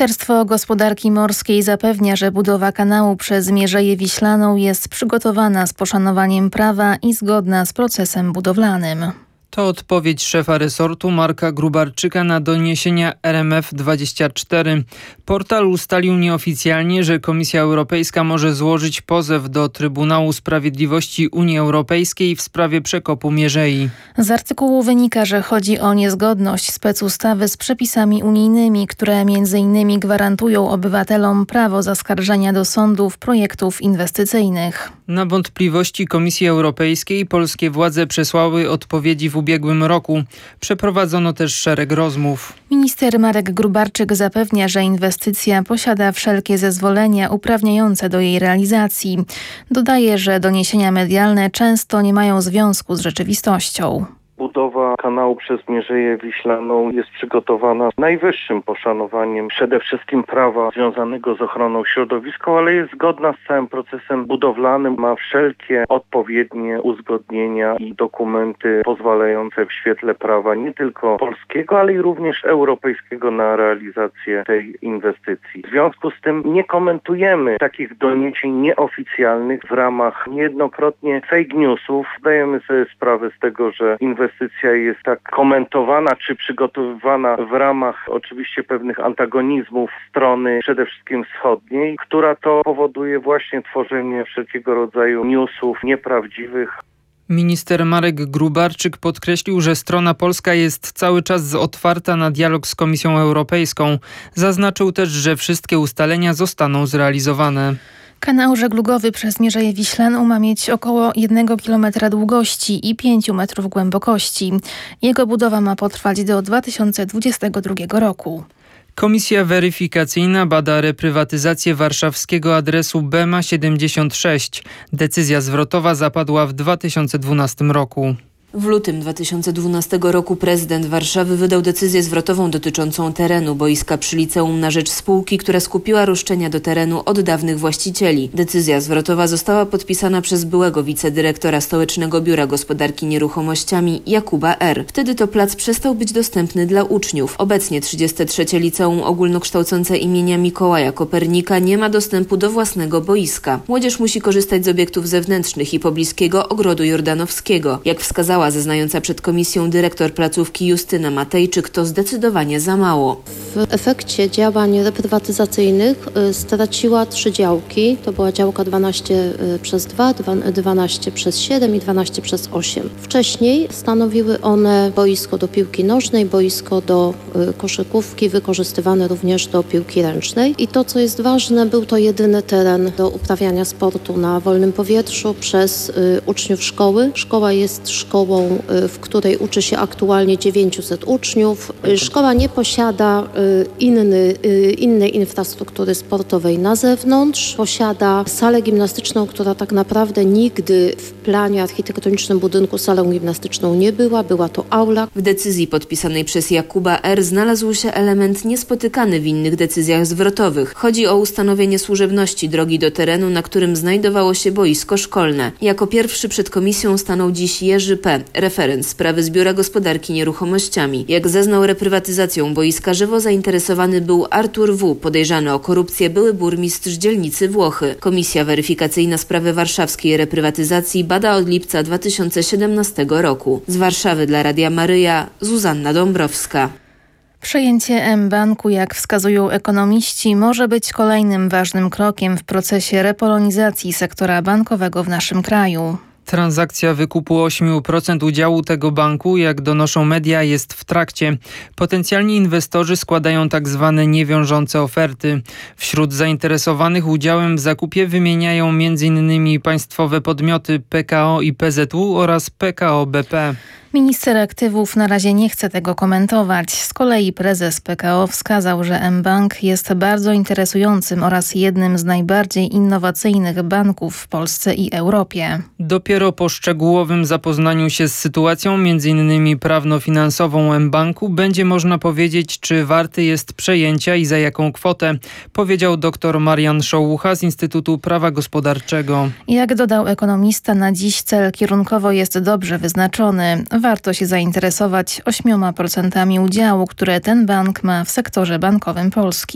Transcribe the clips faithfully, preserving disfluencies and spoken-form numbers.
Ministerstwo Gospodarki Morskiej zapewnia, że budowa kanału przez Mierzeję Wiślaną jest przygotowana z poszanowaniem prawa i zgodna z procesem budowlanym. To odpowiedź szefa resortu Marka Grubarczyka na doniesienia R M F dwadzieścia cztery. Portal ustalił nieoficjalnie, że Komisja Europejska może złożyć pozew do Trybunału Sprawiedliwości Unii Europejskiej w sprawie przekopu Mierzei. Z artykułu wynika, że chodzi o niezgodność specustawy z przepisami unijnymi, które między innymi gwarantują obywatelom prawo zaskarżenia do sądów projektów inwestycyjnych. Na wątpliwości Komisji Europejskiej polskie władze przesłały odpowiedzi w ubiegłym roku. Przeprowadzono też szereg rozmów. Minister Marek Grubarczyk zapewnia, że inwestycja posiada wszelkie zezwolenia uprawniające do jej realizacji. Dodaje, że doniesienia medialne często nie mają związku z rzeczywistością. Budowa kanału przez Mierzeję Wiślaną jest przygotowana z najwyższym poszanowaniem przede wszystkim prawa związanego z ochroną środowiska, ale jest zgodna z całym procesem budowlanym, ma wszelkie odpowiednie uzgodnienia i dokumenty pozwalające w świetle prawa nie tylko polskiego, ale i również europejskiego na realizację tej inwestycji. W związku z tym nie komentujemy takich doniesień nieoficjalnych w ramach niejednokrotnie fake newsów. Zdajemy sobie sprawę z tego, że inwestycja Inwestycja jest tak komentowana czy przygotowywana w ramach oczywiście pewnych antagonizmów strony przede wszystkim wschodniej, która to powoduje właśnie tworzenie wszelkiego rodzaju newsów nieprawdziwych. Minister Marek Grubarczyk podkreślił, że strona polska jest cały czas otwarta na dialog z Komisją Europejską. Zaznaczył też, że wszystkie ustalenia zostaną zrealizowane. Kanał żeglugowy przez Mierzeję Wiślaną ma mieć około jednego kilometra długości i pięciu metrów głębokości. Jego budowa ma potrwać do dwa tysiące dwudziestego drugiego roku. Komisja weryfikacyjna bada reprywatyzację warszawskiego adresu Bema siedemdziesiąt sześć. Decyzja zwrotowa zapadła w dwa tysiące dwunastym roku. W lutym dwa tysiące dwunastego roku prezydent Warszawy wydał decyzję zwrotową dotyczącą terenu boiska przy liceum na rzecz spółki, która skupiła roszczenia do terenu od dawnych właścicieli. Decyzja zwrotowa została podpisana przez byłego wicedyrektora Stołecznego Biura Gospodarki Nieruchomościami Jakuba R. Wtedy to plac przestał być dostępny dla uczniów. Obecnie trzydzieste trzecie Liceum Ogólnokształcące imienia Mikołaja Kopernika nie ma dostępu do własnego boiska. Młodzież musi korzystać z obiektów zewnętrznych i pobliskiego Ogrodu Jordanowskiego. Jak wskazała zeznająca przed komisją dyrektor placówki Justyna Matejczyk, to zdecydowanie za mało. W efekcie działań reprywatyzacyjnych straciła trzy działki. To była działka dwanaście przez dwa, dwanaście przez siedem i dwanaście przez osiem. Wcześniej stanowiły one boisko do piłki nożnej, boisko do koszykówki, wykorzystywane również do piłki ręcznej. I to, co jest ważne, był to jedyny teren do uprawiania sportu na wolnym powietrzu przez uczniów szkoły. Szkoła jest szkołą, w której uczy się aktualnie dziewięciuset uczniów. Szkoła nie posiada inny, innej infrastruktury sportowej na zewnątrz. Posiada salę gimnastyczną, która tak naprawdę nigdy w planie architektonicznym budynku salą gimnastyczną nie była. Była to aula. W decyzji podpisanej przez Jakuba R. znalazł się element niespotykany w innych decyzjach zwrotowych. Chodzi o ustanowienie służebności drogi do terenu, na którym znajdowało się boisko szkolne. Jako pierwszy przed komisją stanął dziś Jerzy P., referent sprawy z Biura Gospodarki Nieruchomościami. Jak zeznał, reprywatyzacją boiska żywo zainteresowany był Artur W., podejrzany o korupcję były burmistrz dzielnicy Włochy. Komisja weryfikacyjna sprawy warszawskiej reprywatyzacji bada od lipca dwa tysiące siedemnastego roku. Z Warszawy dla Radia Maryja Zuzanna Dąbrowska. Przejęcie mBanku, jak wskazują ekonomiści, może być kolejnym ważnym krokiem w procesie repolonizacji sektora bankowego w naszym kraju. Transakcja wykupu osiem procent udziału tego banku, jak donoszą media, jest w trakcie. Potencjalni inwestorzy składają tak zwane niewiążące oferty. Wśród zainteresowanych udziałem w zakupie wymieniają między innymi państwowe podmioty P K O i P Z U oraz P K O B P. Minister aktywów na razie nie chce tego komentować. Z kolei prezes P K O wskazał, że mBank jest bardzo interesującym oraz jednym z najbardziej innowacyjnych banków w Polsce i Europie. Dopiero po szczegółowym zapoznaniu się z sytuacją, między innymi prawno-finansową mBanku, będzie można powiedzieć, czy warty jest przejęcia i za jaką kwotę, powiedział dr Marian Szołucha z Instytutu Prawa Gospodarczego. Jak dodał ekonomista, na dziś cel kierunkowo jest dobrze wyznaczony. Warto się zainteresować ośmioma procentami udziału, które ten bank ma w sektorze bankowym Polski.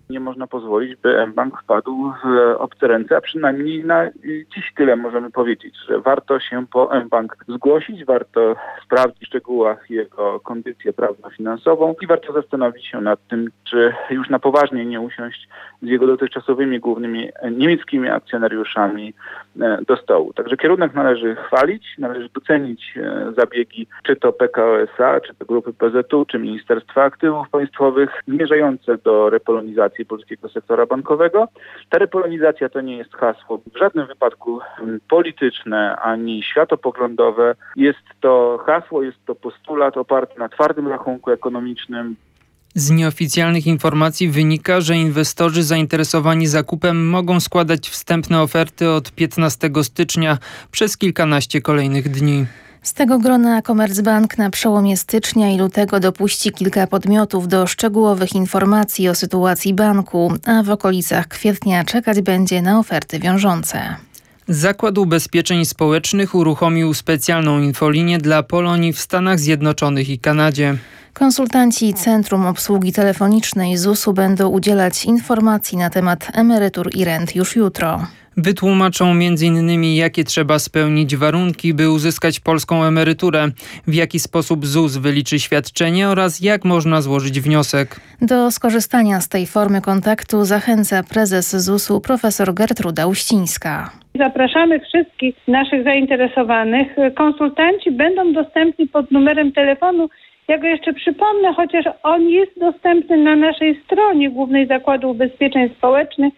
Nie można pozwolić, by mBank wpadł w obce ręce, a przynajmniej na dziś tyle możemy powiedzieć, że warto się po mBank zgłosić, warto sprawdzić w szczegółach jego kondycję prawno-finansową i warto zastanowić się nad tym, czy już na poważnie nie usiąść z jego dotychczasowymi głównymi niemieckimi akcjonariuszami do stołu. Także kierunek należy chwalić, należy docenić zabiegi czy to P K O S A, czy to Grupy P Z U, czy Ministerstwa Aktywów Państwowych zmierzające do repolonizacji polskiego sektora bankowego. Ta repolonizacja to nie jest hasło w żadnym wypadku polityczne ani światopoglądowe. Jest to hasło, jest to postulat oparty na twardym rachunku ekonomicznym. Z nieoficjalnych informacji wynika, że inwestorzy zainteresowani zakupem mogą składać wstępne oferty od piętnastego stycznia przez kilkanaście kolejnych dni. Z tego grona Commerzbank na przełomie stycznia i lutego dopuści kilka podmiotów do szczegółowych informacji o sytuacji banku, a w okolicach kwietnia czekać będzie na oferty wiążące. Zakład Ubezpieczeń Społecznych uruchomił specjalną infolinię dla Polonii w Stanach Zjednoczonych i Kanadzie. Konsultanci Centrum Obsługi Telefonicznej Z U S-u będą udzielać informacji na temat emerytur i rent już jutro. Wytłumaczą między innymi, jakie trzeba spełnić warunki, by uzyskać polską emeryturę, w jaki sposób Z U S wyliczy świadczenie oraz jak można złożyć wniosek. Do skorzystania z tej formy kontaktu zachęca prezes Z U S-u profesor Gertruda Uścińska. Zapraszamy wszystkich naszych zainteresowanych. Konsultanci będą dostępni pod numerem telefonu. Ja go jeszcze przypomnę, chociaż on jest dostępny na naszej stronie Głównej Zakładu Ubezpieczeń Społecznych.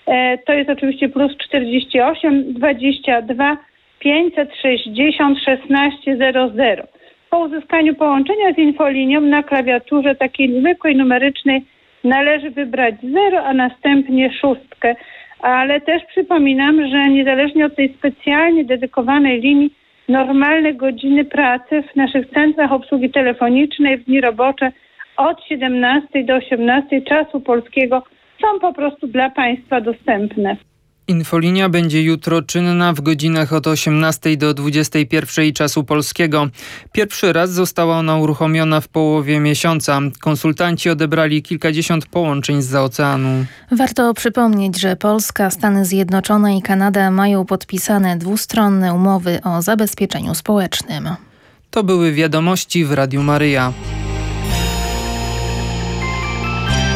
To jest oczywiście plus czterdzieści osiem dwadzieścia dwa pięćset sześćdziesiąt szesnaście zero zero. Po uzyskaniu połączenia z infolinią na klawiaturze takiej zwykłej numerycznej należy wybrać zero, a następnie szóstkę. Ale też przypominam, że niezależnie od tej specjalnie dedykowanej linii, normalne godziny pracy w naszych centrach obsługi telefonicznej w dni robocze od siedemnastej do osiemnastej czasu polskiego są po prostu dla Państwa dostępne. Infolinia będzie jutro czynna w godzinach od osiemnastej do dwudziestej pierwszej czasu polskiego. Pierwszy raz została ona uruchomiona w połowie miesiąca. Konsultanci odebrali kilkadziesiąt połączeń zza oceanu. Warto przypomnieć, że Polska, Stany Zjednoczone i Kanada mają podpisane dwustronne umowy o zabezpieczeniu społecznym. To były wiadomości w Radiu Maryja.